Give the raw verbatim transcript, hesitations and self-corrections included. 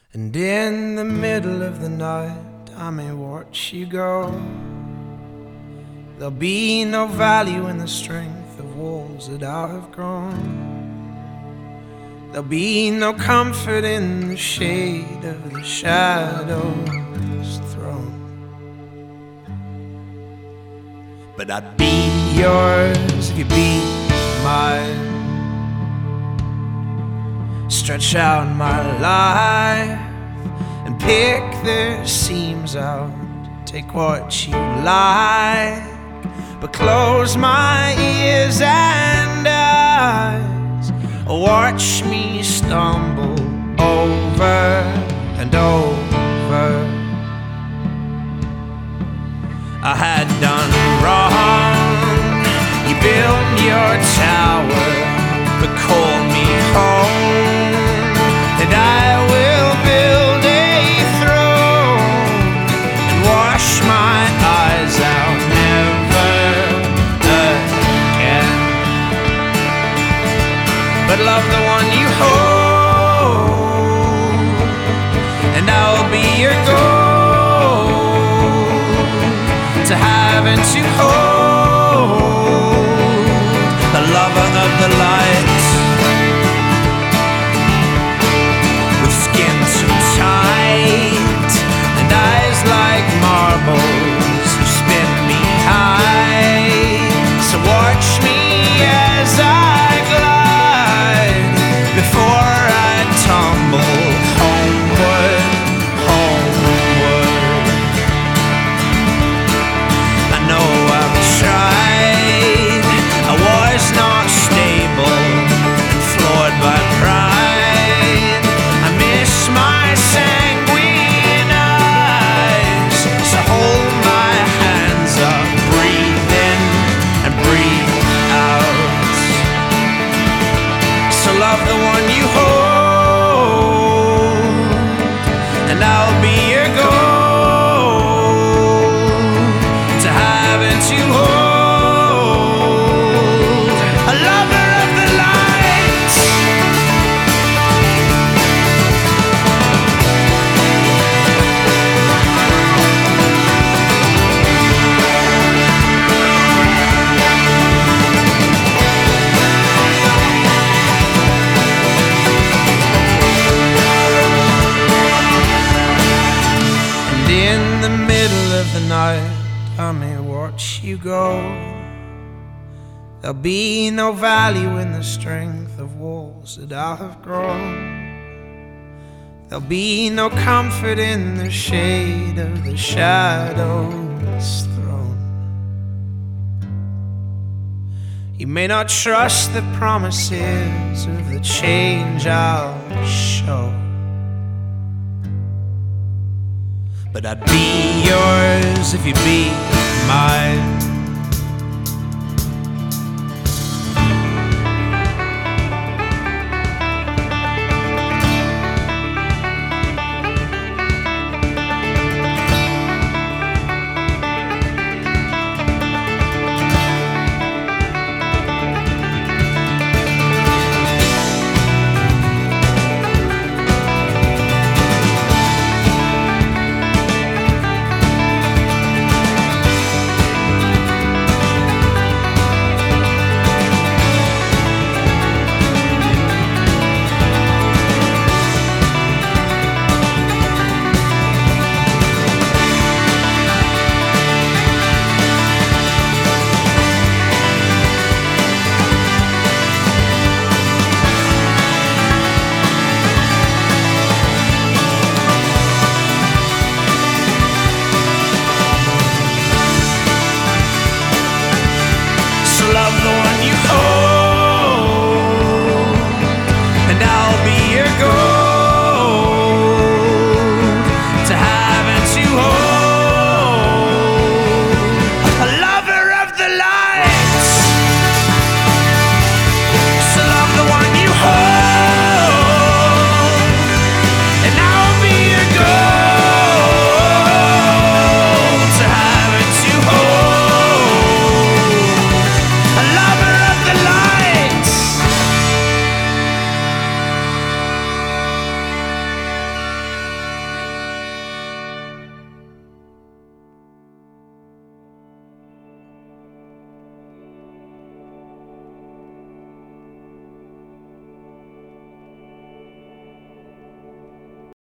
And in the middle of the night I may watch you go. There'll be no value in the strength of walls that I have grown. There'll be no comfort in the shade of the shadow's throne. But I'd be yours if you'd be mine. Stretch out my life and pick the seams out. Take what you like, but close my ears and eyes. Watch me stumble over and over. I had done wrong. You built your tower, but call me home, and I will build a throne and wash my eyes out never again. But love the one you hold, and I'll be your gold to have and to hold, the lover of the light. Marbles who spin me high. So watch me as I glide before I tumble homeward, homeward. I know I've tried. I was not stable and floored by pride. I miss my sanguine eyes. So hold my hands up, breathe in and breathe out. So love the one you hold, and I'll be your gold to have and to hold, a lover of the light. In the middle of the night I may watch you go. There'll be no value in the strength of walls that I have grown. There'll be no comfort in the shade of the shadow's throne. You may not trust the promises of the change I'll show, but I'd be yours if you'd be mine.